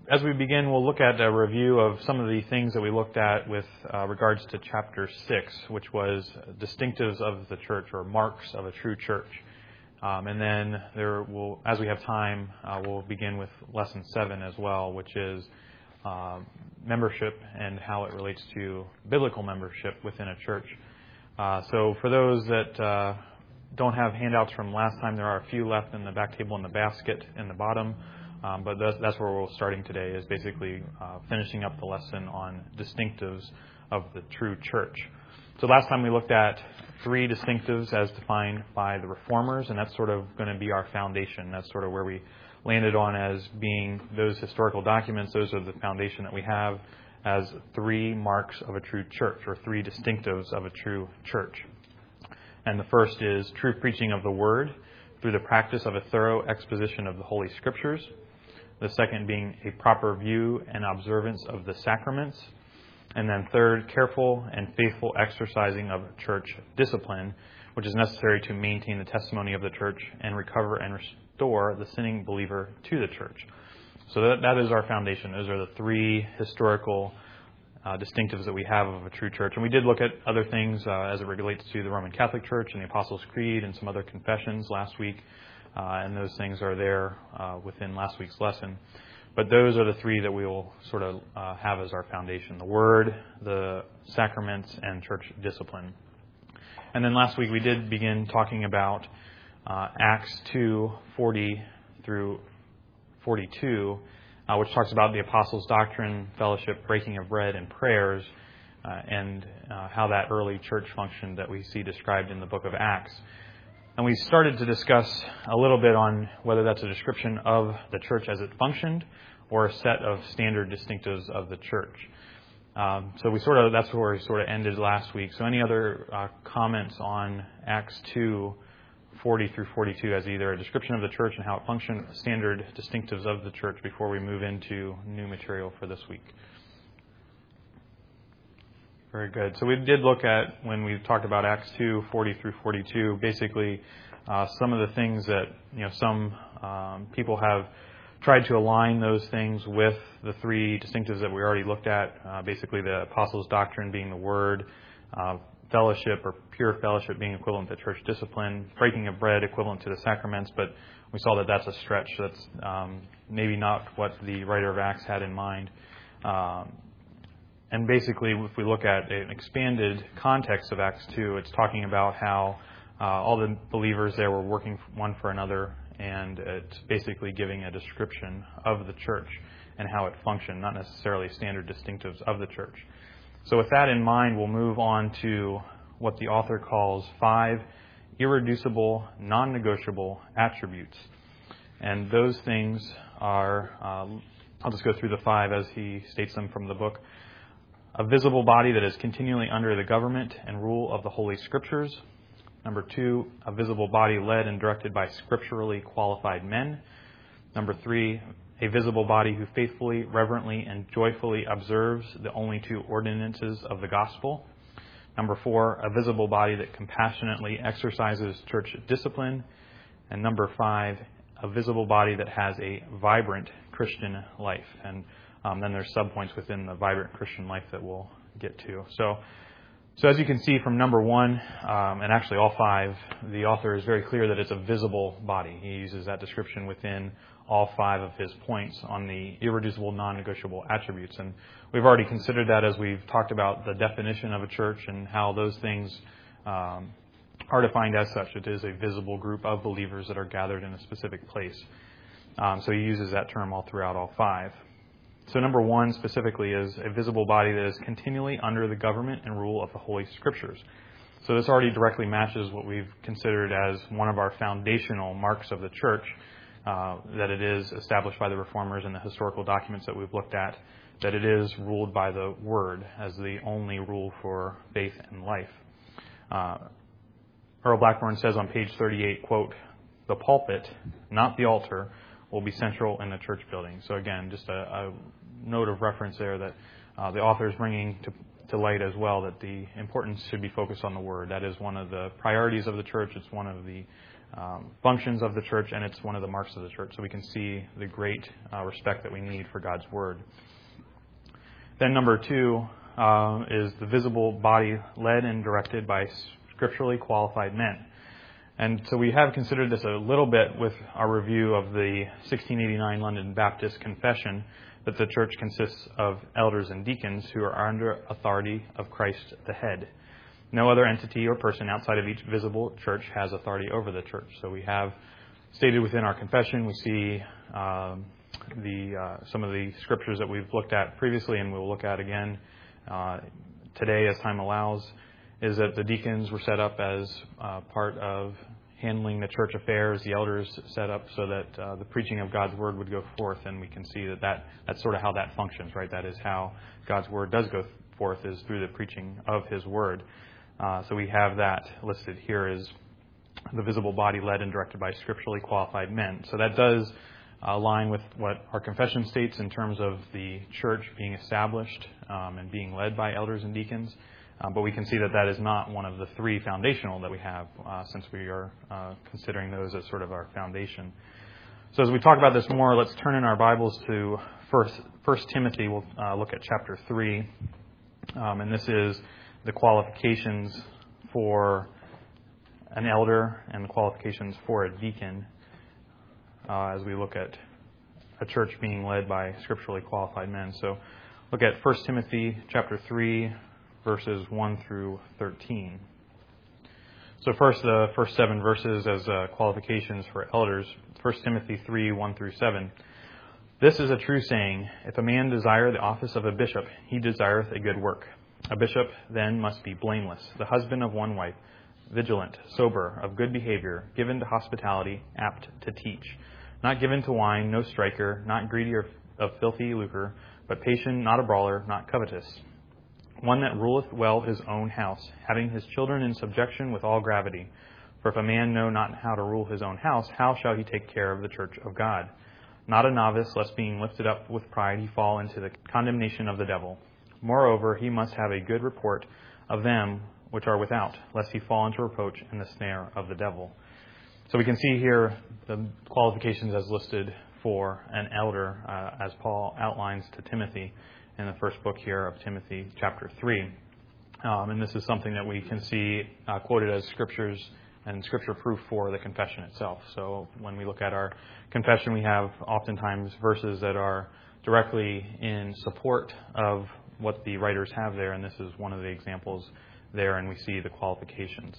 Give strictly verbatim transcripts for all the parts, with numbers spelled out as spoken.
as we begin, we'll look at a review of some of the things that we looked at with uh, regards to chapter six, which was distinctives of the church or marks of a true church. Um, and then there will, as we have time, uh, we'll begin with lesson seven as well, which is uh, membership and how it relates to biblical membership within a church. Uh, so for those that uh, don't have handouts from last time, there are a few left in the back table in the basket in the bottom. Um, but that's, that's where we're starting today, is basically uh, finishing up the lesson on distinctives of the true church. So last time we looked at three distinctives as defined by the Reformers, and that's sort of going to be our foundation. That's sort of where we landed on as being those historical documents. Those are the foundation that we have as three marks of a true church, or three distinctives of a true church. And the first is true preaching of the Word through the practice of a thorough exposition of the Holy Scriptures. The second being a proper view and observance of the sacraments. And then third, careful and faithful exercising of church discipline, which is necessary to maintain the testimony of the church and recover and restore the sinning believer to the church. So that, that is our foundation. Those are the three historical uh, distinctives that we have of a true church. And we did look at other things uh, as it relates to the Roman Catholic Church and the Apostles' Creed and some other confessions last week. Uh, and those things are there uh, within last week's lesson. But those are the three that we will sort of uh, have as our foundation: the Word, the sacraments, and church discipline. And then last week we did begin talking about uh, Acts two forty through forty-two, uh, which talks about the apostles' doctrine, fellowship, breaking of bread, and prayers, uh, and uh, how that early church functioned that we see described in the book of Acts. And we started to discuss a little bit on whether that's a description of the church as it functioned or a set of standard distinctives of the church. Um, so we sort of that's where we sort of ended last week. So any other uh, comments on Acts two forty through forty-two as either a description of the church and how it functioned, standard distinctives of the church, before we move into new material for this week? Very good. So we did look at, when we talked about Acts two forty through forty-two, basically uh, some of the things that, you know, some um, people have tried to align those things with the three distinctives that we already looked at. Uh, basically, the apostles' doctrine being the Word, uh, fellowship or pure fellowship being equivalent to church discipline, breaking of bread equivalent to the sacraments. But we saw that that's a stretch. That's um, maybe not what the writer of Acts had in mind. Um, And basically, if we look at an expanded context of Acts two, it's talking about how uh, all the believers there were working one for another, and it's basically giving a description of the church and how it functioned, not necessarily standard distinctives of the church. So with that in mind, we'll move on to what the author calls five irreducible, non-negotiable attributes. And those things are, uh, I'll just go through the five as he states them from the book. A visible body that is continually under the government and rule of the Holy Scriptures. Number two, a visible body led and directed by scripturally qualified men. Number three, a visible body who faithfully, reverently, and joyfully observes the only two ordinances of the gospel. Number four, a visible body that compassionately exercises church discipline. And number five, a visible body that has a vibrant Christian life. And Um, then there's subpoints within the vibrant Christian life that we'll get to. So, so as you can see from number one, um, and actually all five, the author is very clear that it's a visible body. He uses that description within all five of his points on the irreducible, non-negotiable attributes. And we've already considered that as we've talked about the definition of a church and how those things um, are defined as such. It is a visible group of believers that are gathered in a specific place. Um, so he uses that term all throughout all five. So number one specifically is a visible body that is continually under the government and rule of the Holy Scriptures. So this already directly matches what we've considered as one of our foundational marks of the church, uh, that it is established by the Reformers in the historical documents that we've looked at, that it is ruled by the Word as the only rule for faith and life. Uh, Earl Blackburn says on page thirty-eight, quote, "The pulpit, not the altar, will be central in the church building." So again, just a, a note of reference there that uh, the author is bringing to, to light as well, that the importance should be focused on the Word. That is one of the priorities of the church. It's one of the um, functions of the church, and it's one of the marks of the church. So we can see the great uh, respect that we need for God's Word. Then number two uh, is the visible body led and directed by scripturally qualified men. And so we have considered this a little bit with our review of the sixteen eighty-nine London Baptist Confession, that the church consists of elders and deacons who are under authority of Christ the head. No other entity or person outside of each visible church has authority over the church. So we have stated within our confession, we see um, the uh, some of the scriptures that we've looked at previously and we'll look at again uh, today as time allows, is that the deacons were set up as uh, part of handling the church affairs, the elders set up so that uh, the preaching of God's Word would go forth, and we can see that, that that's sort of how that functions, right? That is how God's Word does go forth, is through the preaching of His Word. Uh, so we have that listed here as the visible body led and directed by scripturally qualified men. So that does align with what our confession states in terms of the church being established um, and being led by elders and deacons. Uh, but we can see that that is not one of the three foundational that we have, uh, since we are uh, considering those as sort of our foundation. So as we talk about this more, let's turn in our Bibles to First, First Timothy. We'll uh, look at chapter three. Um, and this is the qualifications for an elder and the qualifications for a deacon uh, as we look at a church being led by scripturally qualified men. So look at First Timothy chapter three, verses one through thirteen. So first, the first seven verses as uh, qualifications for elders. First Timothy three, one through seven. This is a true saying, if a man desire the office of a bishop, he desireth a good work. A bishop then must be blameless, the husband of one wife, vigilant, sober, of good behavior, given to hospitality, apt to teach, not given to wine, no striker, not greedy of filthy lucre, but patient, not a brawler, not covetous. One that ruleth well his own house, having his children in subjection with all gravity. For if a man know not how to rule his own house, how shall he take care of the church of God? Not a novice, lest being lifted up with pride he fall into the condemnation of the devil. Moreover, he must have a good report of them which are without, lest he fall into reproach in the snare of the devil. So we can see here the qualifications as listed for an elder, uh, as Paul outlines to Timothy in the first book here of Timothy, chapter three. Um, and this is something that we can see uh, quoted as scriptures and scripture proof for the confession itself. So when we look at our confession, we have oftentimes verses that are directly in support of what the writers have there, and this is one of the examples there, and we see the qualifications.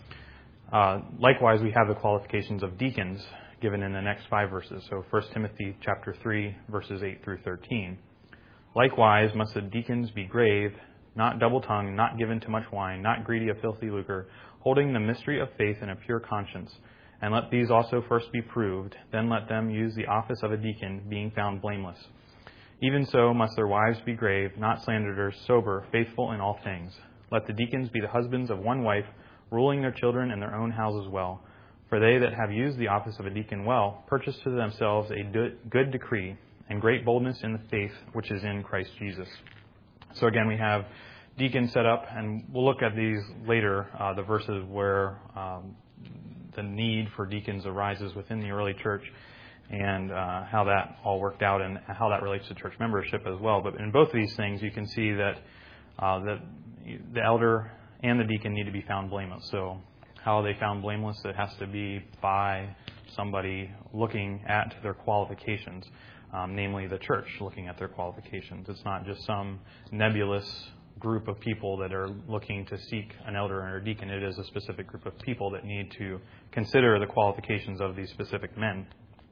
Uh, likewise, we have the qualifications of deacons given in the next five verses. So First Timothy chapter three, verses eight through thirteen. Likewise must the deacons be grave, not double-tongued, not given to much wine, not greedy of filthy lucre, holding the mystery of faith in a pure conscience. And let these also first be proved, then let them use the office of a deacon, being found blameless. Even so must their wives be grave, not slanderers, sober, faithful in all things. Let the deacons be the husbands of one wife, ruling their children and their own houses well. For they that have used the office of a deacon well, purchase to themselves a good decree, and great boldness in the faith which is in Christ Jesus. So again, we have deacons set up, and we'll look at these later, uh, the verses where um, the need for deacons arises within the early church, and uh, how that all worked out and how that relates to church membership as well. But in both of these things, you can see that uh, that the elder and the deacon need to be found blameless. So how are they found blameless? It has to be by somebody looking at their qualifications, um, namely the church looking at their qualifications. It's not just some nebulous group of people that are looking to seek an elder or a deacon. It is a specific group of people that need to consider the qualifications of these specific men.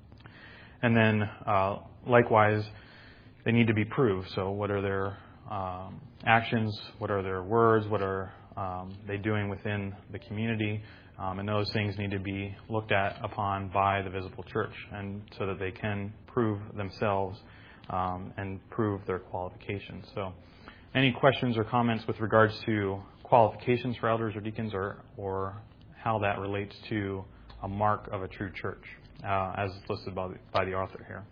And then, uh, likewise, they need to be proved. So what are their um, actions? What are their words? What are um, they doing within the community? Um, and those things need to be looked at upon by the visible church, and so that they can prove themselves um, and prove their qualifications. So any questions or comments with regards to qualifications for elders or deacons, or, or how that relates to a mark of a true church? Uh, as listed by the, by the author here.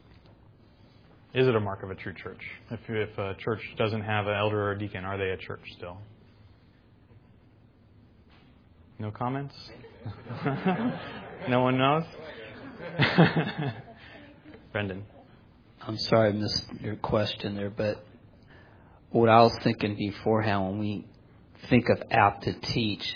Is it a mark of a true church? If, if a church doesn't have an elder or a deacon, are they a church still? No comments? No one knows? Brendan. I'm sorry I missed your question there, but what I was thinking beforehand when we think of apt to teach,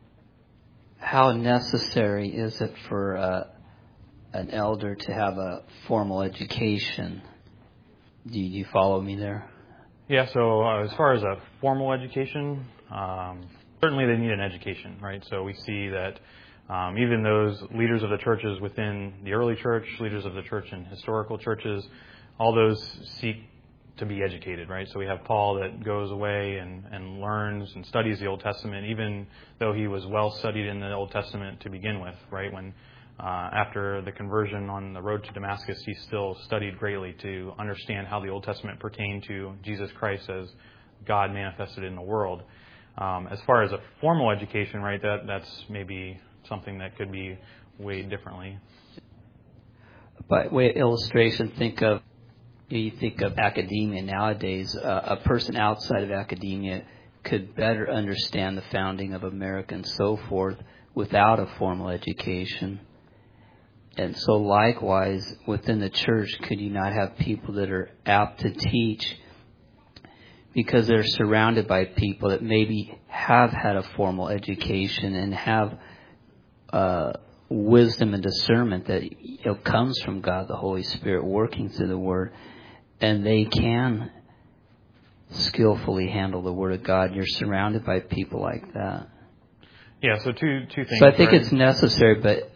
how necessary is it for uh, an elder to have a formal education? Do you follow me there? Yeah, so uh, as far as a formal education, um, certainly they need an education, right? So we see that um, even those leaders of the churches within the early church, leaders of the church in historical churches, all those seek to be educated, right? So we have Paul that goes away and, and learns and studies the Old Testament, even though he was well studied in the Old Testament to begin with, right? When uh, after the conversion on the road to Damascus, he still studied greatly to understand how the Old Testament pertained to Jesus Christ as God manifested in the world. Um, as far as a formal education, right, that that's maybe something that could be weighed differently. By way of illustration, think of you think of academia nowadays. Uh, a person outside of academia could better understand the founding of America and so forth without a formal education. And so likewise, within the church, could you not have people that are apt to teach because they're surrounded by people that maybe have had a formal education and have uh, wisdom and discernment that, you know, comes from God, the Holy Spirit, working through the Word, and they can skillfully handle the Word of God. You're surrounded by people like that. Yeah, so two two things. So I think right? it's necessary, but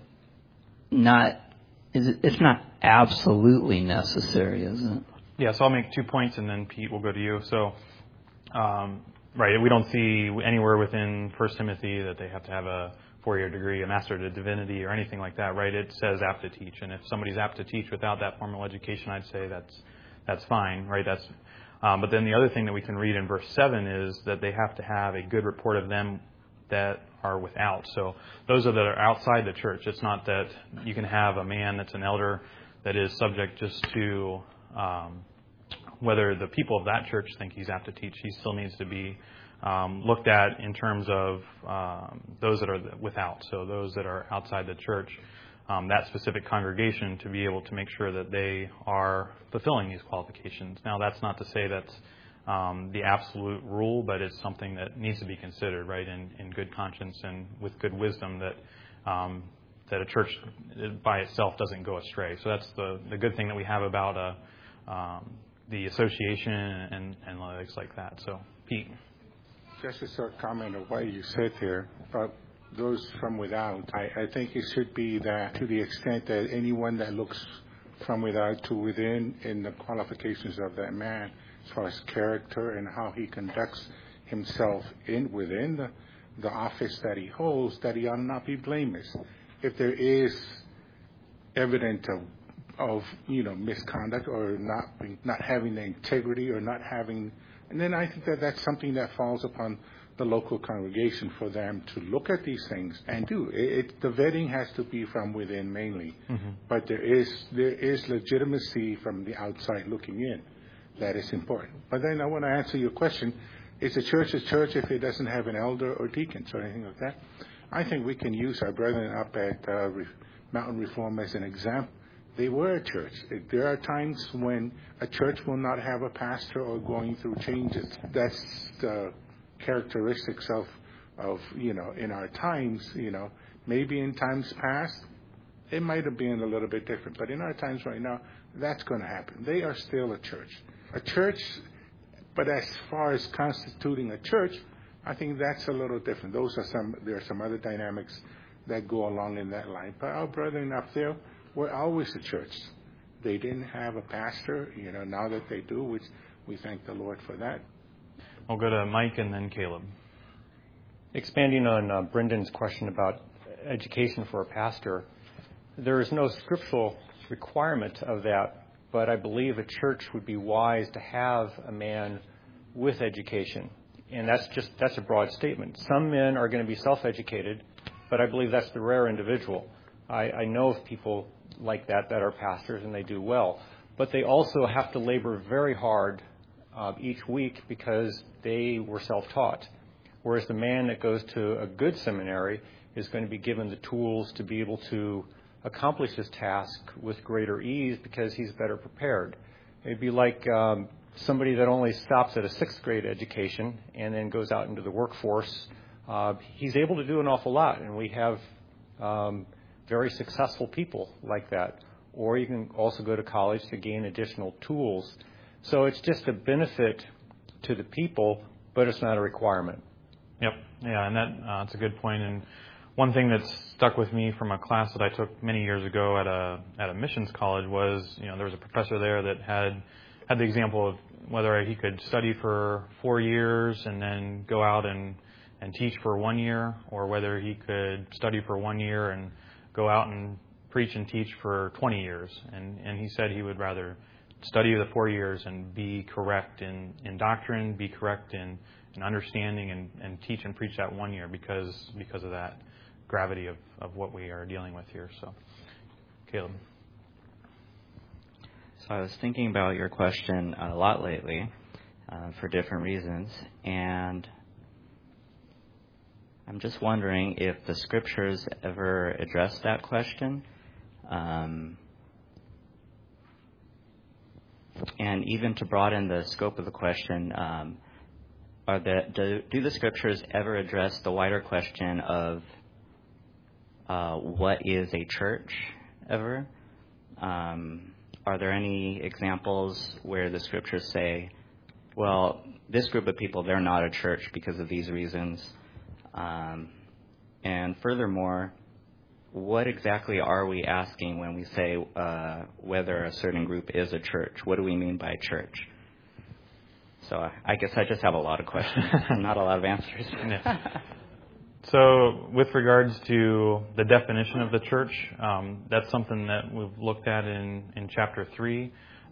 not. Is it, it's not absolutely necessary, is it? Yeah, so I'll make two points, and then Pete will go to you. So, um, right, we don't see anywhere within First Timothy that they have to have a four-year degree, a Master of Divinity, or anything like that, right? It says apt to teach, and if somebody's apt to teach without that formal education, I'd say that's that's fine, right? That's um, but then the other thing that we can read in verse seven is that they have to have a good report of them that are without. So those are that are outside the church. It's not that you can have a man that's an elder that is subject just to um, whether the people of that church think he's apt to teach. He still needs to be um, looked at in terms of um, those that are without. So those that are outside the church, um, that specific congregation, to be able to make sure that they are fulfilling these qualifications. Now, that's not to say that's Um, the absolute rule, but it's something that needs to be considered, right, in, in good conscience and with good wisdom, that um, that a church by itself doesn't go astray. So that's the, the good thing that we have about uh, um, the association and analytics like that. So, Pete. Just a sort of comment of what you said there about those from without. I, I think it should be that to the extent that anyone that looks from without to within in the qualifications of that man, as far as character and how he conducts himself in within the, the office that he holds, that he ought not be blameless. If there is evidence of, of you know, misconduct or not not having the integrity or not having, and then I think that that's something that falls upon the local congregation for them to look at these things and do. It, it, the vetting has to be from within mainly, mm-hmm. but there is there is legitimacy from the outside looking in. That is important. But then I want to answer your question, is the church a church if it doesn't have an elder or deacons or anything like that? I think we can use our brethren up at uh, Re- Mountain Reform as an example. They were a church. There are times when a church will not have a pastor or going through changes. That's the characteristics of, of you know, in our times, you know, maybe in times past, it might have been a little bit different. But in our times right now, that's going to happen. They are still a church. A church, but as far as constituting a church, I think that's a little different. Those are some, there are some other dynamics that go along in that line. But our brethren up there were always a church. They didn't have a pastor, you know, now that they do, which we thank the Lord for that. I'll go to Mike and then Caleb. Expanding on uh, Brendan's question about education for a pastor, there is no scriptural requirement of that, but I believe a church would be wise to have a man with education. And that's just, that's a broad statement. Some men are going to be self-educated, but I believe that's the rare individual. I, I know of people like that that are pastors and they do well, but they also have to labor very hard uh, each week because they were self-taught. Whereas the man that goes to a good seminary is going to be given the tools to be able to accomplish his task with greater ease because he's better prepared. It'd be like um, somebody that only stops at a sixth grade education and then goes out into the workforce. Uh, he's able to do an awful lot, and we have um, very successful people like that. Or you can also go to college to gain additional tools. So it's just a benefit to the people, but it's not a requirement. Yep. Yeah, and that uh, that's a good point. And one thing that's stuck with me from a class that I took many years ago at a at a missions college was, you know, there was a professor there that had had the example of whether he could study for four years and then go out and and teach for one year, or whether he could study for one year and go out and preach and teach for twenty years. And and he said he would rather study the four years and be correct in, in doctrine, be correct in, in understanding, and, and teach and preach that one year because because of that gravity of, of what we are dealing with here. So, Caleb. So I was thinking about your question a lot lately uh, for different reasons, and I'm just wondering if the scriptures ever address that question. Um, and even to broaden the scope of the question, um, are the, do, do the scriptures ever address the wider question of uh, what is a church ever? Um, are there any examples where the scriptures say, well, this group of people, they're not a church because of these reasons? Um, and furthermore, what exactly are we asking when we say uh, whether a certain group is a church? What do we mean by church? So I guess I just have a lot of questions, not a lot of answers. Yeah. So with regards to the definition of the church, um, that's something that we've looked at in, in chapter three.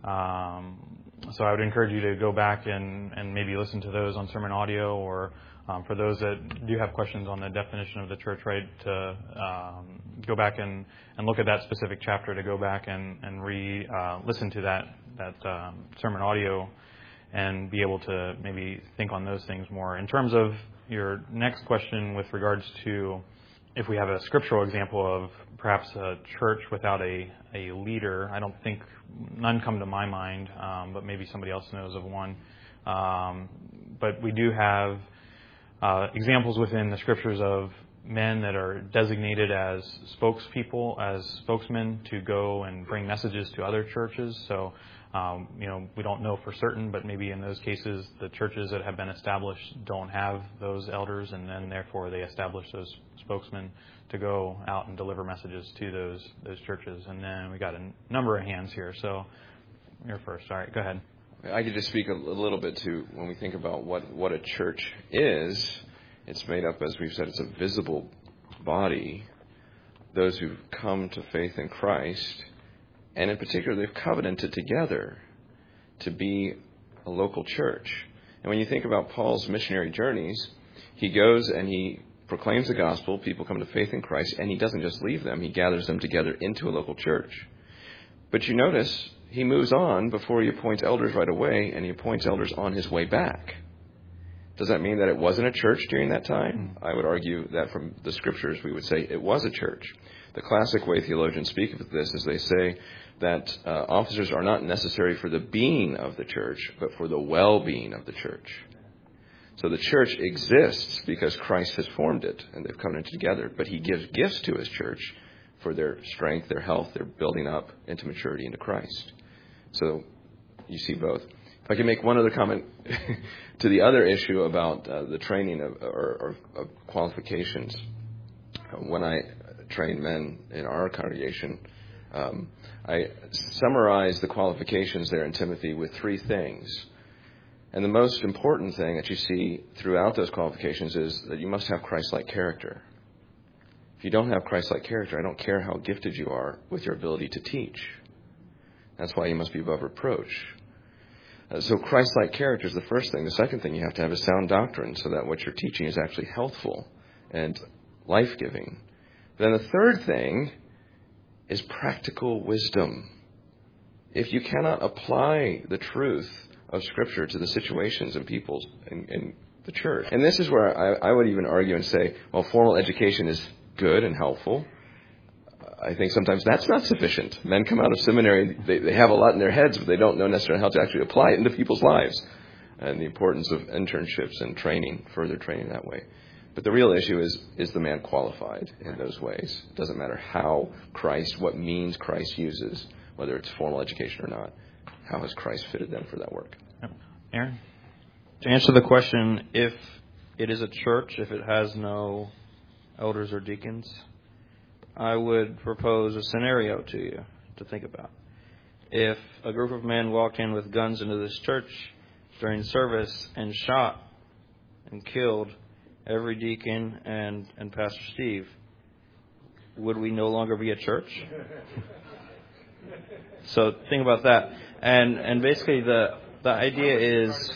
Um, so I would encourage you to go back and, and maybe listen to those on sermon audio, or Um, for those that do have questions on the definition of the church, right, to um, go back and, and look at that specific chapter, to go back and, and re uh, listen to that that um, sermon audio and be able to maybe think on those things more. In terms of your next question with regards to if we have a scriptural example of perhaps a church without a, a leader, I don't think, none come to my mind, um, but maybe somebody else knows of one. Um, but we do have Uh, examples within the scriptures of men that are designated as spokespeople, as spokesmen to go and bring messages to other churches. So, um, you know, we don't know for certain, but maybe in those cases, the churches that have been established don't have those elders, and then therefore they establish those spokesmen to go out and deliver messages to those those churches. And then we got a number of hands here. So you're first. All right, go ahead. I could just speak a little bit to when we think about what, what a church is. It's made up, as we've said, it's a visible body. Those who've come to faith in Christ, and in particular, they've covenanted together to be a local church. And when you think about Paul's missionary journeys, he goes and he proclaims the gospel, people come to faith in Christ, and he doesn't just leave them, he gathers them together into a local church. But you notice he moves on before he appoints elders right away, and he appoints elders on his way back. Does that mean that it wasn't a church during that time? I would argue that from the scriptures we would say it was a church. The classic way theologians speak of this is they say that uh, officers are not necessary for the being of the church, but for the well-being of the church. So the church exists because Christ has formed it, and they've come together. But he gives gifts to his church for their strength, their health, their building up into maturity into Christ. So you see both. If I can make one other comment to the other issue about uh, the training of, or, or, of qualifications. When I train men in our congregation, um, I summarize the qualifications there in Timothy with three things. And the most important thing that you see throughout those qualifications is that you must have Christ-like character. If you don't have Christ-like character, I don't care how gifted you are with your ability to teach. That's why you must be above reproach. Uh, so Christ-like character is the first thing. The second thing you have to have is sound doctrine, so that what you're teaching is actually healthful and life-giving. Then the third thing is practical wisdom. If you cannot apply the truth of Scripture to the situations and peoples in, in the church, and this is where I, I would even argue and say, well, formal education is good and helpful. I think sometimes that's not sufficient. Men come out of seminary, they, they have a lot in their heads, but they don't know necessarily how to actually apply it into people's lives. And the importance of internships and training, further training that way. But the real issue is, is the man qualified in those ways? It doesn't matter how Christ, what means Christ uses, whether it's formal education or not. How has Christ fitted them for that work? Yep. Aaron? To answer the question, if it is a church, if it has no elders or deacons, I would propose a scenario to you to think about. If a group of men walked in with guns into this church during service and shot and killed every deacon and, and Pastor Steve, would we no longer be a church? So think about that. And and basically the the idea is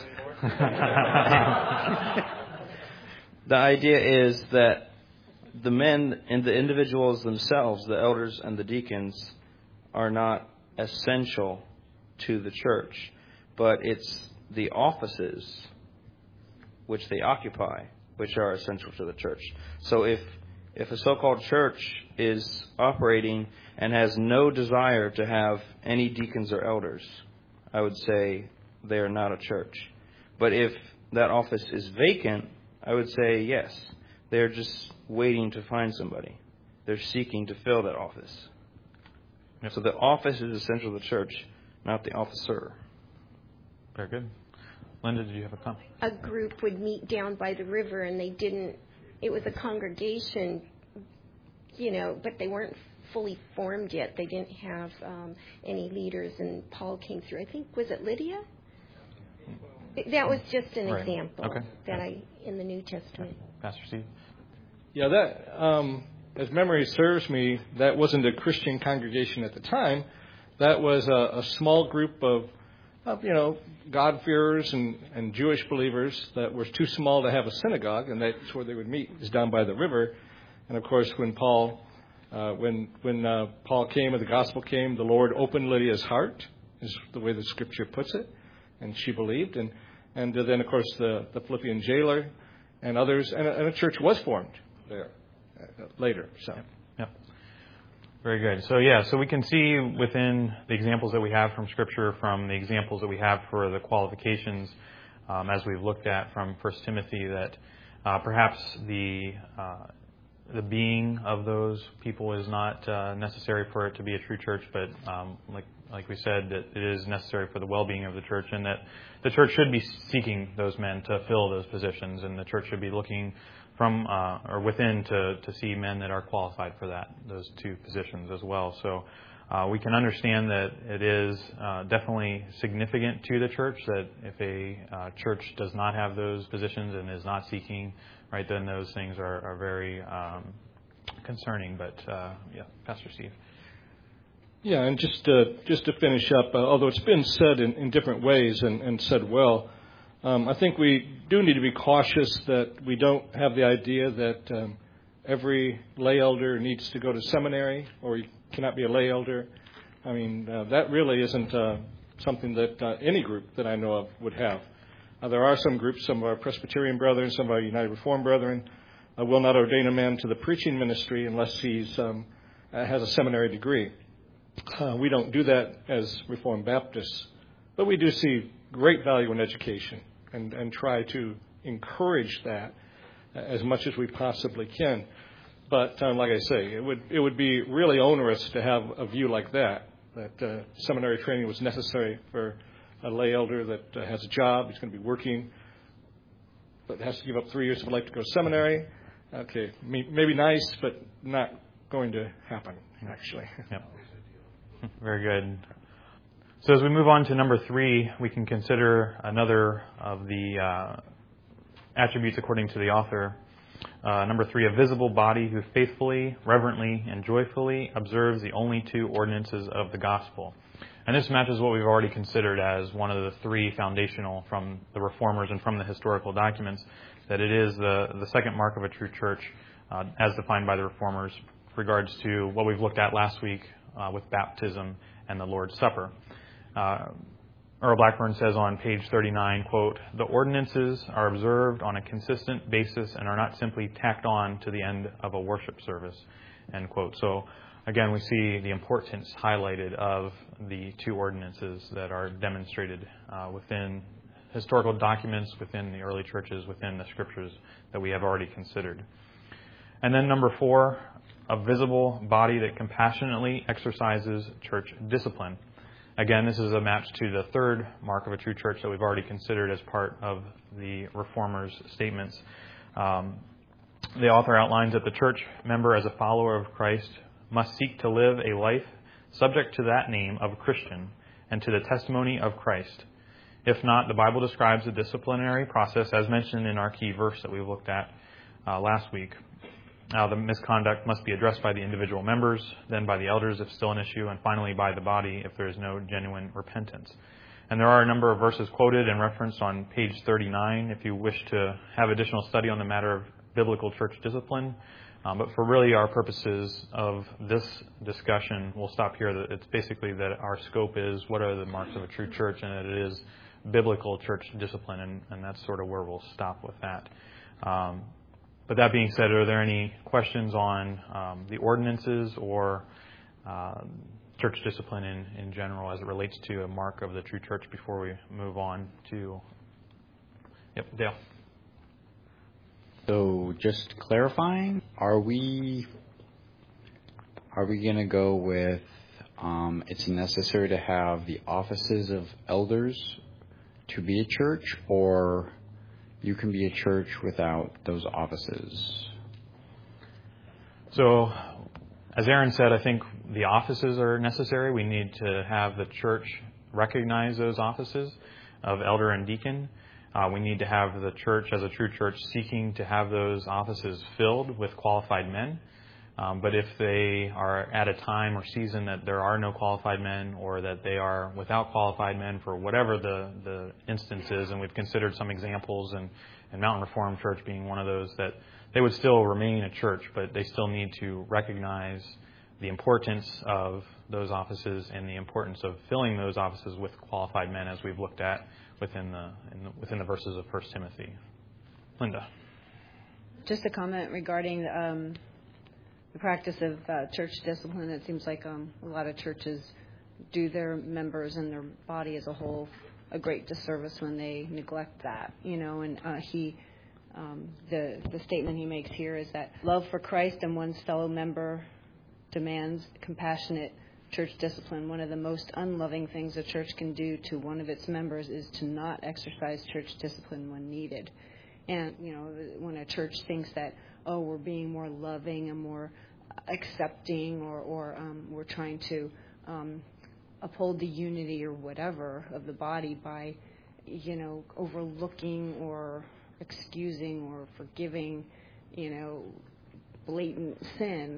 the idea is that the men and the individuals themselves, the elders and the deacons, are not essential to the church, but it's the offices which they occupy which are essential to the church. So if if a so-called church is operating and has no desire to have any deacons or elders, I would say they are not a church. But if that office is vacant, I would say yes. They're just waiting to find somebody. They're seeking to fill that office. Yep. So the office is essential to the church, not the officer. Very good. Linda, did you have a comment? A group would meet down by the river, and they didn't, it was a congregation, you know, but they weren't fully formed yet. They didn't have um, any leaders, and Paul came through. I think, was it Lydia? That was just an right. example okay. that I, in the New Testament. Pastor Steve? Yeah, that, um, as memory serves me, that wasn't a Christian congregation at the time. That was a, a small group of, of, you know, God-fearers and, and Jewish believers that were too small to have a synagogue, and that's where they would meet, is down by the river. And, of course, when Paul, uh, when when uh, Paul came and the gospel came, the Lord opened Lydia's heart, is the way the Scripture puts it, and she believed. And, and then, of course, the, the Philippian jailer and others, and a, and a church was formed there uh, later. So, yep. Very good. So, yeah, so we can see within the examples that we have from Scripture, from the examples that we have for the qualifications, um, as we've looked at from First Timothy, that uh, perhaps the uh, the being of those people is not uh, necessary for it to be a true church, but um, like like we said, that it is necessary for the well-being of the church, and that the church should be seeking those men to fill those positions, and the church should be looking from uh, or within to, to see men that are qualified for that, those two positions as well. So uh, we can understand that it is uh, definitely significant to the church that if a uh, church does not have those positions and is not seeking, right, then those things are, are very um, concerning. But uh, yeah, Pastor Steve. Yeah, and just to, just to finish up, uh, although it's been said in, in different ways and, and said well, Um, I think we do need to be cautious that we don't have the idea that um, every lay elder needs to go to seminary or you cannot be a lay elder. I mean, uh, that really isn't uh, something that uh, any group that I know of would have. Uh, there are some groups, some of our Presbyterian brethren, some of our United Reformed brethren, uh, will not ordain a man to the preaching ministry unless he's um, uh, has a seminary degree. Uh, we don't do that as Reformed Baptists, but we do see great value in education. And, and try to encourage that as much as we possibly can. But um, like I say, it would it would be really onerous to have a view like that, that uh, seminary training was necessary for a lay elder that uh, has a job, he's going to be working, but has to give up three years of life to go to seminary. Okay, maybe nice, but not going to happen, actually. Yep. Very good. So as we move on to number three, we can consider another of the uh, attributes according to the author. Uh, number three, a visible body who faithfully, reverently, and joyfully observes the only two ordinances of the gospel. And this matches what we've already considered as one of the three foundational from the Reformers and from the historical documents, that it is the, the second mark of a true church, uh, as defined by the Reformers, with regards to what we've looked at last week uh, with baptism and the Lord's Supper. Uh, Earl Blackburn says on page thirty-nine, quote, "The ordinances are observed on a consistent basis and are not simply tacked on to the end of a worship service," end quote. So again, we see the importance highlighted of the two ordinances that are demonstrated uh, within historical documents, within the early churches, within the scriptures that we have already considered. And then number four, a visible body that compassionately exercises church discipline. Again, this is a match to the third mark of a true church that we've already considered as part of the Reformers' statements. Um, the author outlines that the church member, as a follower of Christ, must seek to live a life subject to that name of Christian and to the testimony of Christ. If not, the Bible describes the disciplinary process as mentioned in our key verse that we looked at uh, last week. Now, the misconduct must be addressed by the individual members, then by the elders if still an issue, and finally by the body if there is no genuine repentance. And there are a number of verses quoted and referenced on page thirty-nine if you wish to have additional study on the matter of biblical church discipline. Um, but for really our purposes of this discussion, we'll stop here. It's basically that our scope is what are the marks of a true church, and that it is biblical church discipline, and, and that's sort of where we'll stop with that. Um, But that being said, are there any questions on um, the ordinances or uh, church discipline in, in general as it relates to a mark of the true church before we move on to... Yep, Dale. So just clarifying, are we are we going to go with um, it's necessary to have the offices of elders to be a church, or you can be a church without those offices? So, as Aaron said, I think the offices are necessary. We need to have the church recognize those offices of elder and deacon. Uh, we need to have the church, as a true church, seeking to have those offices filled with qualified men. Um, but if they are at a time or season that there are no qualified men, or that they are without qualified men for whatever the, the instance is, and we've considered some examples, and, and Mountain Reformed Church being one of those, that they would still remain a church, but they still need to recognize the importance of those offices and the importance of filling those offices with qualified men, as we've looked at within the, in the within the verses of First Timothy. Linda. Just a comment regarding um, the practice of uh, church discipline. It seems like um, a lot of churches do their members and their body as a whole a great disservice when they neglect that. You know, and uh, he, um, the the statement he makes here is that love for Christ and one's fellow member demands compassionate church discipline. One of the most unloving things a church can do to one of its members is to not exercise church discipline when needed. And, you know, when a church thinks that, oh, we're being more loving and more accepting, or, or um, we're trying to um, uphold the unity or whatever of the body by, you know, overlooking or excusing or forgiving, you know, blatant sin,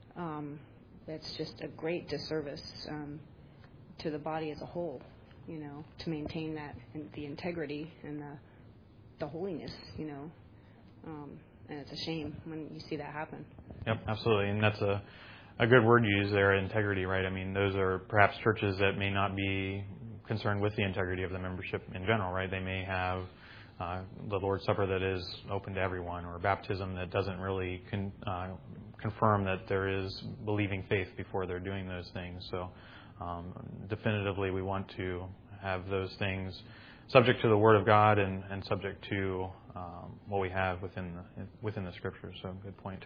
um, that's just a great disservice um, to the body as a whole, you know, to maintain that, and the integrity and the the holiness, you know. Um, and it's a shame when you see that happen. Yep, absolutely. And that's a, a good word you use there, integrity, right? I mean, those are perhaps churches that may not be concerned with the integrity of the membership in general, right? They may have uh, the Lord's Supper that is open to everyone, or baptism that doesn't really con- uh, confirm that there is believing faith before they're doing those things. So um, definitively we want to have those things subject to the Word of God and, and subject to um, what we have within the, within the Scriptures. So good point.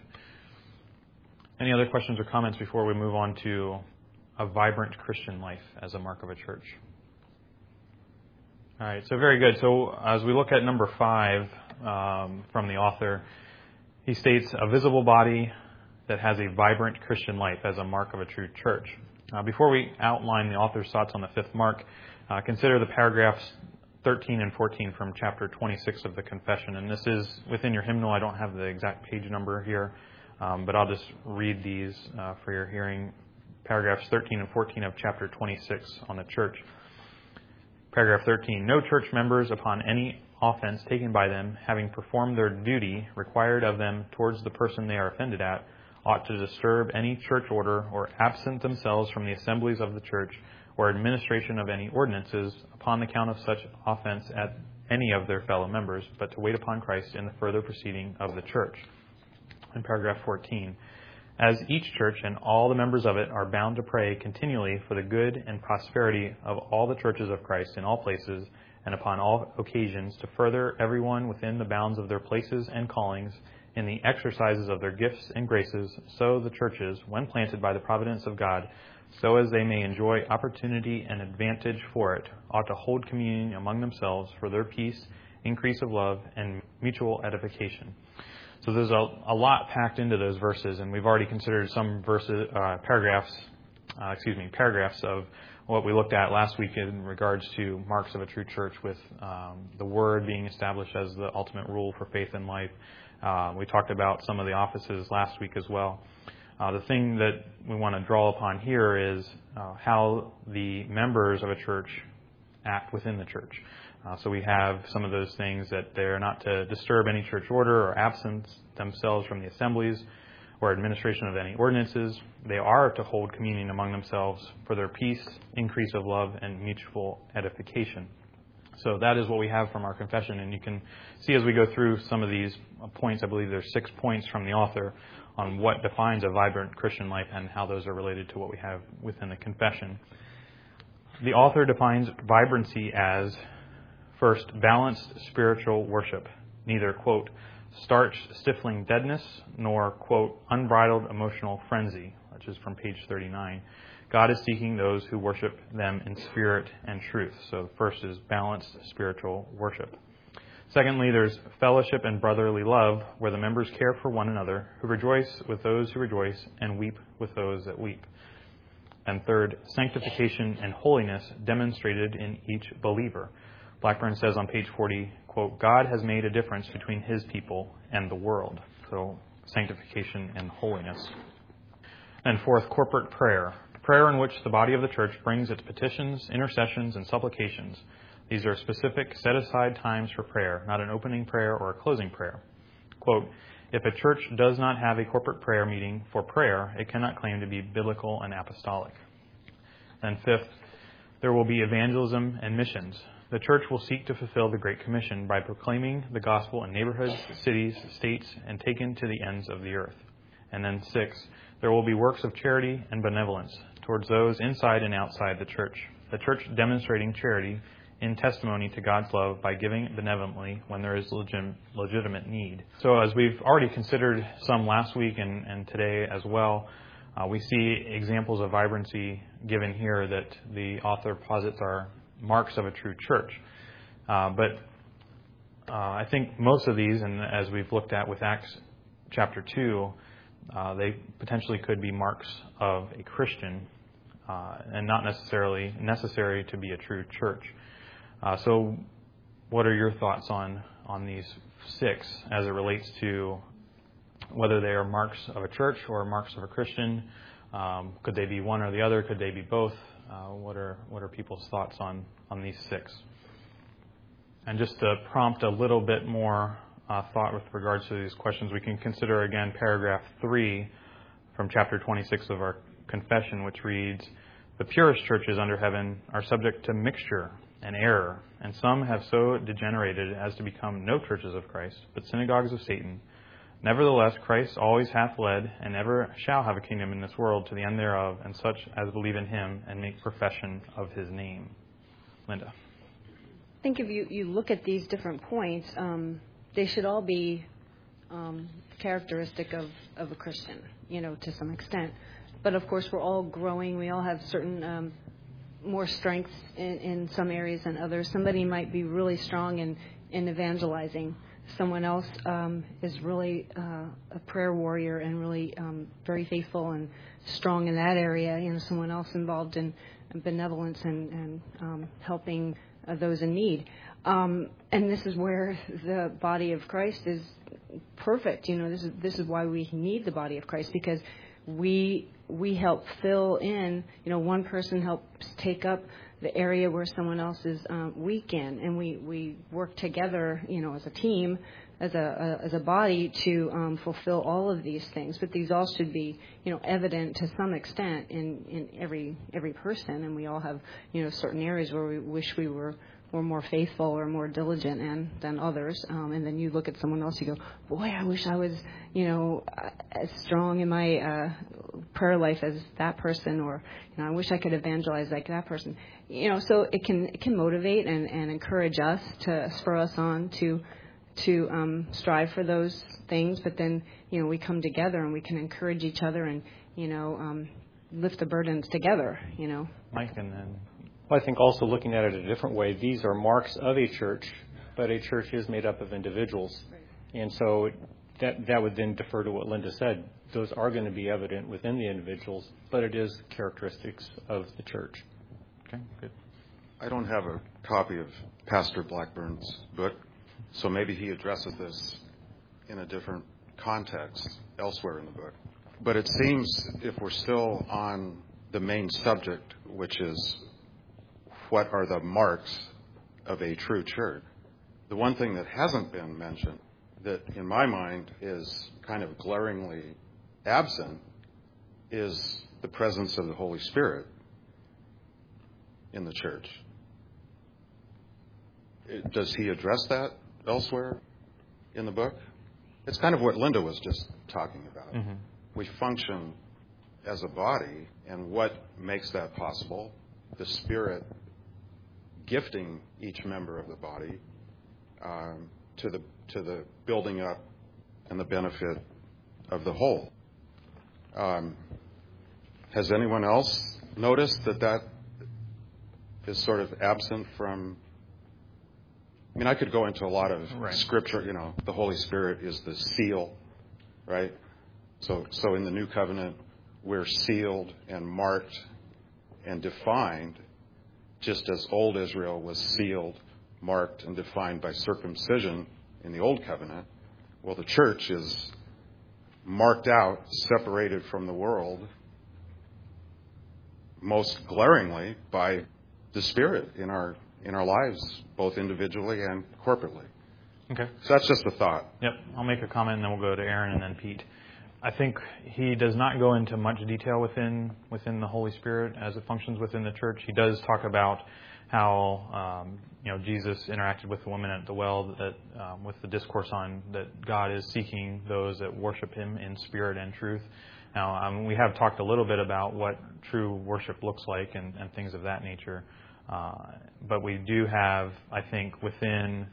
Any other questions or comments before we move on to a vibrant Christian life as a mark of a church? All right, so very good. So as we look at number five um, from the author, he states a visible body that has a vibrant Christian life as a mark of a true church. Uh, before we outline the author's thoughts on the fifth mark, uh, consider the paragraphs thirteen and fourteen from chapter twenty-six of the Confession. And this is within your hymnal. I don't have the exact page number here, um, but I'll just read these uh, for your hearing. Paragraphs thirteen and fourteen of chapter twenty-six on the church. Paragraph thirteen. No church members, upon any offense taken by them, having performed their duty required of them towards the person they are offended at, ought to disturb any church order or absent themselves from the assemblies of the church, or administration of any ordinances upon the count of such offense at any of their fellow members, but to wait upon Christ in the further proceeding of the church. In paragraph fourteen, as each church and all the members of it are bound to pray continually for the good and prosperity of all the churches of Christ in all places and upon all occasions, to further everyone within the bounds of their places and callings in the exercises of their gifts and graces, so the churches, when planted by the providence of God, so as they may enjoy opportunity and advantage for it, ought to hold communion among themselves for their peace, increase of love, and mutual edification. So there's a, a lot packed into those verses, and we've already considered some verses, uh, paragraphs, uh, excuse me, paragraphs of what we looked at last week in regards to marks of a true church, with um, the Word being established as the ultimate rule for faith and life. Uh, we talked about some of the offices last week as well. Uh, the thing that we want to draw upon here is uh, how the members of a church act within the church. Uh, so we have some of those things, that they're not to disturb any church order or absent themselves from the assemblies or administration of any ordinances. They are to hold communion among themselves for their peace, increase of love, and mutual edification. So that is what we have from our confession, and you can see as we go through some of these points, I believe there's six points from the author on what defines a vibrant Christian life and how those are related to what we have within the confession. The author defines vibrancy as, first, balanced spiritual worship, neither, quote, starch-stifling deadness, nor, quote, unbridled emotional frenzy, which is from page thirty-nine. God is seeking those who worship them in spirit and truth. So first is balanced spiritual worship. Secondly, there's fellowship and brotherly love, where the members care for one another, who rejoice with those who rejoice and weep with those that weep. And third, sanctification and holiness demonstrated in each believer. Blackburn says on page forty, quote, God has made a difference between his people and the world. So sanctification and holiness. And fourth, corporate prayer. Prayer in which the body of the church brings its petitions, intercessions, and supplications. These are specific, set-aside times for prayer, not an opening prayer or a closing prayer. Quote, if a church does not have a corporate prayer meeting for prayer, it cannot claim to be biblical and apostolic. And fifth, there will be evangelism and missions. The church will seek to fulfill the Great Commission by proclaiming the gospel in neighborhoods, cities, states, and taken to the ends of the earth. And then six, there will be works of charity and benevolence towards those inside and outside the church. The church demonstrating charity in testimony to God's love by giving benevolently when there is legit, legitimate need. So as we've already considered some last week and, and today as well, uh, we see examples of vibrancy given here that the author posits are marks of a true church. Uh, but uh, I think most of these, and as we've looked at with Acts chapter two, uh, they potentially could be marks of a Christian uh, and not necessarily necessary to be a true church. Uh, so what are your thoughts on, on these six as it relates to whether they are marks of a church or marks of a Christian? Um, could they be one or the other? Could they be both? Uh, what are what are people's thoughts on, on these six? And just to prompt a little bit more uh, thought with regards to these questions, we can consider again paragraph three from chapter twenty-six of our confession, which reads, the purest churches under heaven are subject to mixture and error, and some have so degenerated as to become no churches of Christ, but synagogues of Satan. Nevertheless, Christ always hath led, and ever shall have a kingdom in this world to the end thereof, and such as believe in him and make profession of his name. Linda. I think if you, you look at these different points, um, they should all be um, characteristic of, of a Christian, you know, to some extent. But of course, we're all growing. We all have certain um, more strengths in, in some areas than others. Somebody might be really strong in, in evangelizing. Someone else um, is really uh, a prayer warrior and really um, very faithful and strong in that area. You know, someone else involved in benevolence and, and um, helping uh, those in need. Um, and this is where the body of Christ is perfect. You know, this is this is why we need the body of Christ, because we we help fill in. You know, one person helps take up the area where someone else is um, weak in, and we, we work together, you know, as a team, as a, a as a body to um, fulfill all of these things. But these all should be, you know, evident to some extent in, in every every person, and we all have, you know, certain areas where we wish we were were more faithful or more diligent in than others. Um, and then you look at someone else, you go, boy, I wish I was, you know, as strong in my uh, prayer life as that person, or, you know, I wish I could evangelize like that person. You know, so it can it can motivate and, and encourage us to spur us on to to um, strive for those things. But then, you know, we come together and we can encourage each other and, you know, um, lift the burdens together, you know. Mike, and then... Well, I think also looking at it a different way, these are marks of a church, but a church is made up of individuals. Right. And so that that would then defer to what Linda said. Those are going to be evident within the individuals, but it is characteristics of the church. Okay, good. I don't have a copy of Pastor Blackburn's book, so maybe he addresses this in a different context elsewhere in the book. But it seems if we're still on the main subject, which is what are the marks of a true church, the one thing that hasn't been mentioned that in my mind is kind of glaringly absent is the presence of the Holy Spirit in the church. Does he address that elsewhere in the book? It's kind of what Linda was just talking about. Mm-hmm. We function as a body, and what makes that possible? The Spirit gifting each member of the body um, to the to the building up and the benefit of the whole. Um, has anyone else noticed that that is sort of absent from? I mean, I could go into a lot of right. scripture. You know, the Holy Spirit is the seal, right? So, so in the New Covenant, we're sealed and marked and defined, just as old Israel was sealed, marked, and defined by circumcision in the Old Covenant. Well, the church is marked out, separated from the world, most glaringly by the Spirit in our in our lives, both individually and corporately. Okay. So that's just a thought. Yep. I'll make a comment, and then we'll go to Aaron and then Pete. I think he does not go into much detail within within the Holy Spirit as it functions within the church. He does talk about how um, you know Jesus interacted with the woman at the well, that um, with the discourse on that God is seeking those that worship Him in spirit and truth. Now, um, we have talked a little bit about what true worship looks like and, and things of that nature, uh, but we do have, I think, within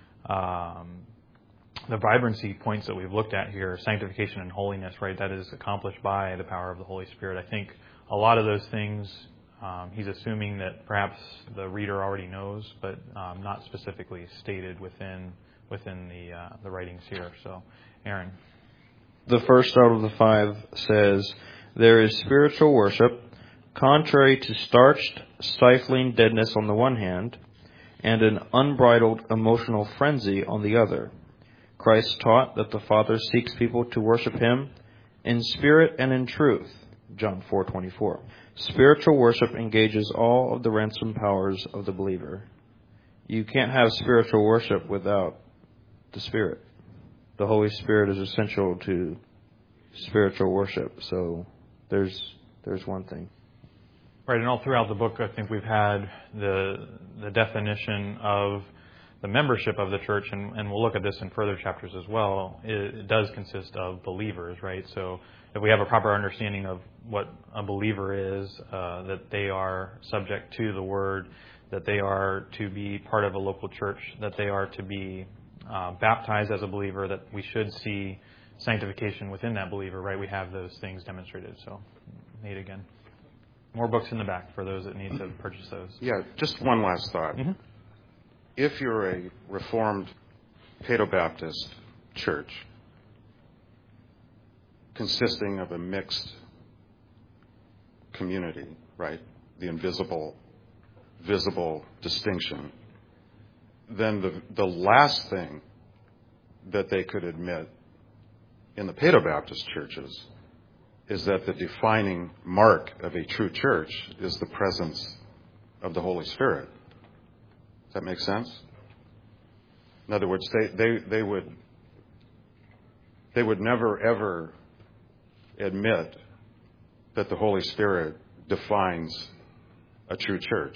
um, the vibrancy points that we've looked at here, sanctification and holiness, right, that is accomplished by the power of the Holy Spirit. I think a lot of those things um, he's assuming that perhaps the reader already knows, but um, not specifically stated within within the uh, the writings here. So, Aaron. The first out of the five says, there is spiritual worship, contrary to starched, stifling deadness on the one hand, and an unbridled emotional frenzy on the other. Christ taught that the Father seeks people to worship Him in spirit and in truth, John four twenty-four. Spiritual worship engages all of the ransom powers of the believer. You can't have spiritual worship without the Spirit. The Holy Spirit is essential to spiritual worship. So there's there's one thing. Right, and all throughout the book, I think we've had the the definition of the membership of the church, and, and we'll look at this in further chapters as well. It, it does consist of believers, right? So if we have a proper understanding of what a believer is, uh, that they are subject to the Word, that they are to be part of a local church, that they are to be uh, baptized as a believer, that we should see sanctification within that believer, right? We have those things demonstrated. So, Nate again. More books in the back for those that need to purchase those. Yeah, just one last thought. Mm-hmm. If you're a Reformed Paedo-Baptist church consisting of a mixed community, right, the invisible, visible distinction, then the, the last thing that they could admit in the Paedo-Baptist churches is that the defining mark of a true church is the presence of the Holy Spirit. Does that make sense? In other words, they, they, they would they would never ever admit that the Holy Spirit defines a true church,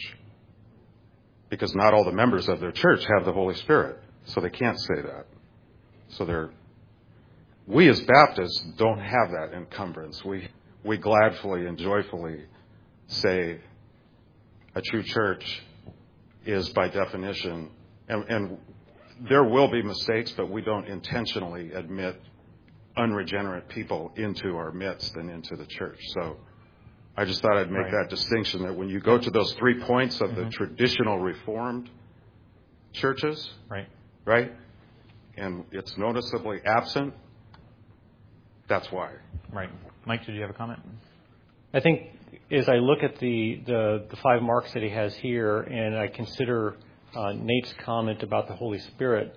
because not all the members of their church have the Holy Spirit, so they can't say that. So they're we as Baptists don't have that encumbrance. We we gladfully and joyfully say a true church is by definition, and, and there will be mistakes, but we don't intentionally admit unregenerate people into our midst and into the church. So I just thought I'd make Right. that distinction, that when you go to those three points of Mm-hmm. the traditional Reformed churches, Right. right, and it's noticeably absent, that's why. Right. Mike, did you have a comment? I think as I look at the, the, the five marks that he has here, and I consider uh, Nate's comment about the Holy Spirit,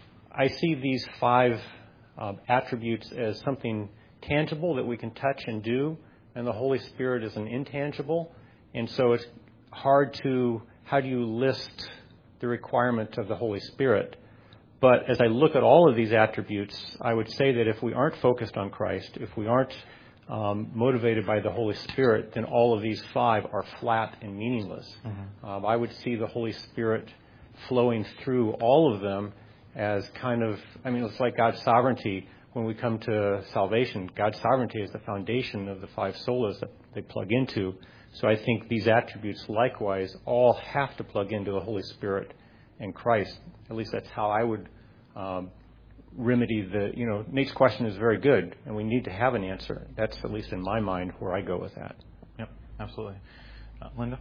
I see these five uh, attributes as something tangible that we can touch and do, and the Holy Spirit is an intangible. And so it's hard to, how do you list the requirement of the Holy Spirit? But as I look at all of these attributes, I would say that if we aren't focused on Christ, if we aren't um, motivated by the Holy Spirit, then all of these five are flat and meaningless. Mm-hmm. Um, I would see the Holy Spirit flowing through all of them as kind of, I mean, it's like God's sovereignty. When we come to salvation, God's sovereignty is the foundation of the five solas that they plug into. So I think these attributes likewise all have to plug into the Holy Spirit and Christ. At least that's how I would um, remedy the, you know, Nate's question is very good, and we need to have an answer. That's at least in my mind where I go with that. Yep, absolutely. Uh, Linda?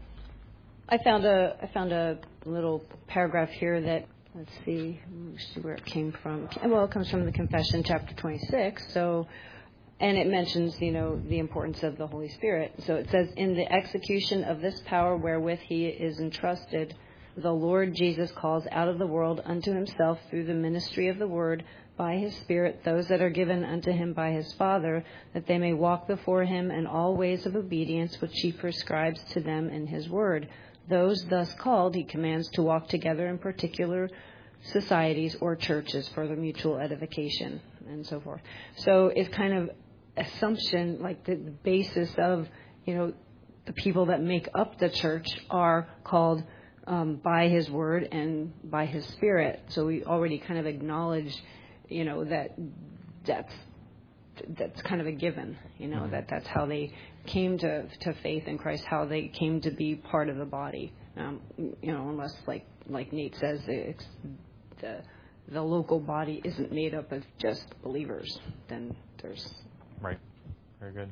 I found a I found a little paragraph here that, let's see, let's see where it came from. Well, it comes from the Confession, chapter twenty-six. So, and it mentions, you know, the importance of the Holy Spirit. So it says, in the execution of this power wherewith he is entrusted, the Lord Jesus calls out of the world unto himself through the ministry of the word by his Spirit those that are given unto him by his Father, that they may walk before him in all ways of obedience which he prescribes to them in his word. Those thus called he commands to walk together in particular societies or churches for their mutual edification, and so forth. So it's kind of assumption, like the, the basis of, you know, the people that make up the church are called um, by his word and by his Spirit. So we already kind of acknowledge, you know, that that's that's kind of a given, you know, mm-hmm. that that's how they came to, to faith in Christ, how they came to be part of the body. Um, you know, unless, like like Nate says, it's the the local body isn't made up of just believers, then there's... Right. Very good.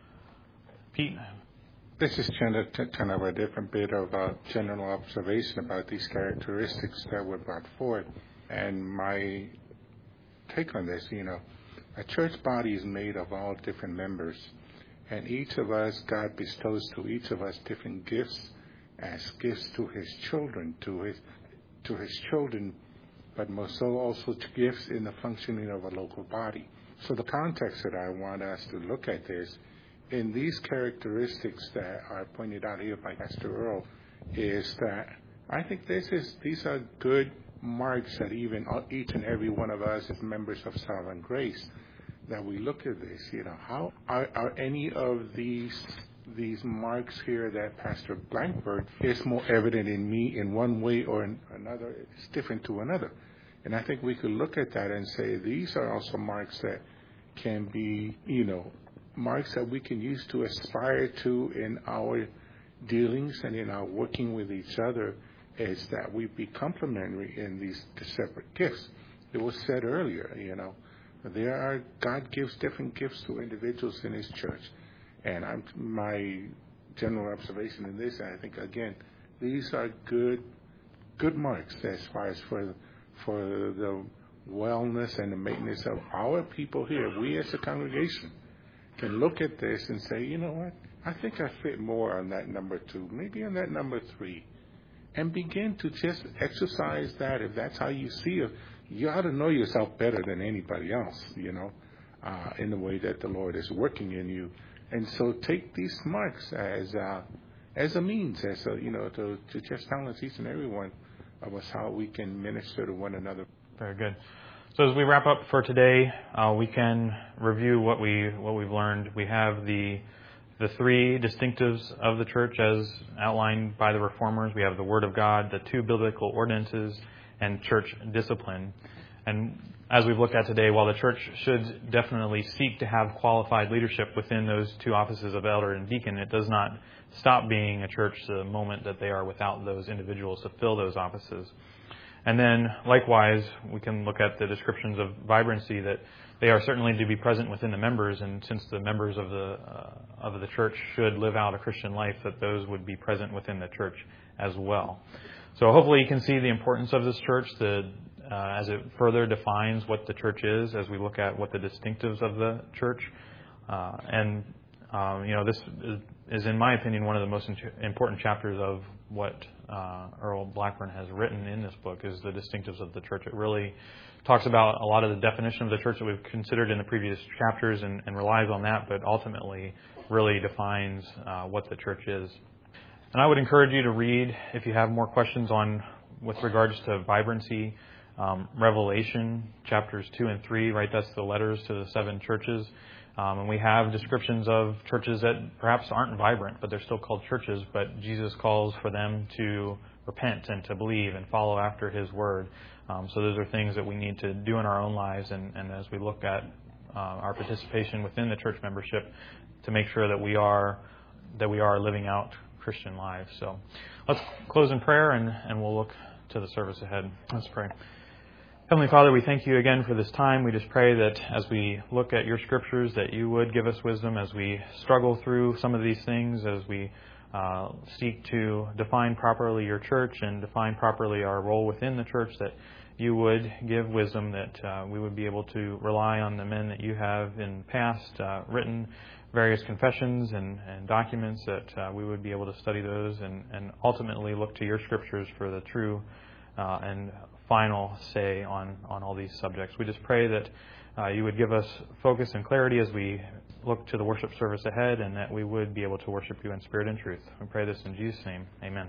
Pete? This is kind of, kind of a different bit of a general observation about these characteristics that were brought forth. And my take on this, you know, a church body is made of all different members. And each of us, God bestows to each of us different gifts as gifts to his children, to his to his children, but most so also to gifts in the functioning of a local body. So the context that I want us to look at this, in these characteristics that are pointed out here by Pastor Earl, is that I think this is these are good marks that even each and every one of us as members of Sovereign Grace, that we look at this, you know, how are, are any of these these marks here that Pastor Blankford is more evident in me in one way or in another, it's different to another. And I think we could look at that and say these are also marks that can be, you know, marks that we can use to aspire to in our dealings and in our working with each other, is that we be complementary in these separate gifts. It was said earlier, you know, there are, God gives different gifts to individuals in his church. And I'm, my general observation in this, I think, again, these are good good marks as far as for, for the wellness and the maintenance of our people here. We as a congregation can look at this and say, you know what, I think I fit more on that number two, maybe on that number three, and begin to just exercise that. If that's how you see it, you ought to know yourself better than anybody else, you know, uh, in the way that the Lord is working in you. And so take these marks as, uh, as a means, as a, you know, to, to just balance each and every one of us how we can minister to one another. Very good. So as we wrap up for today, uh, we can review what we what we've learned. We have the the three distinctives of the church as outlined by the Reformers. We have the Word of God, the two biblical ordinances, and church discipline. And as we've looked at today, while the church should definitely seek to have qualified leadership within those two offices of elder and deacon, it does not stop being a church the moment that they are without those individuals to fill those offices. And then, likewise, we can look at the descriptions of vibrancy, that they are certainly to be present within the members, and since the members of the uh, of the church should live out a Christian life, that those would be present within the church as well. So hopefully you can see the importance of this church, the, uh, as it further defines what the church is, as we look at what the distinctives of the church. Uh, and, um, you know, this is, is, in my opinion, one of the most important chapters of what uh, Earl Blackburn has written in this book, is the distinctives of the church. It really talks about a lot of the definition of the church that we've considered in the previous chapters and, and relies on that, but ultimately really defines uh, what the church is. And I would encourage you to read, if you have more questions on with regards to vibrancy, um, Revelation chapters two and three, right? That's the letters to the seven churches. Um, and we have descriptions of churches that perhaps aren't vibrant, but they're still called churches. But Jesus calls for them to repent and to believe and follow after His word. Um, so those are things that we need to do in our own lives, and, and as we look at uh, our participation within the church membership, to make sure that we are that we are living out Christian lives. So let's close in prayer, and, and we'll look to the service ahead. Let's pray. Heavenly Father, we thank you again for this time. We just pray that as we look at your scriptures, that you would give us wisdom as we struggle through some of these things, as we uh, seek to define properly your church and define properly our role within the church, that you would give wisdom, that uh, we would be able to rely on the men that you have in the past uh, written various confessions and, and documents, that uh, we would be able to study those and, and ultimately look to your scriptures for the true uh, and final say on, on all these subjects. We just pray that uh, you would give us focus and clarity as we look to the worship service ahead, and that we would be able to worship you in spirit and truth. We pray this in Jesus' name. Amen.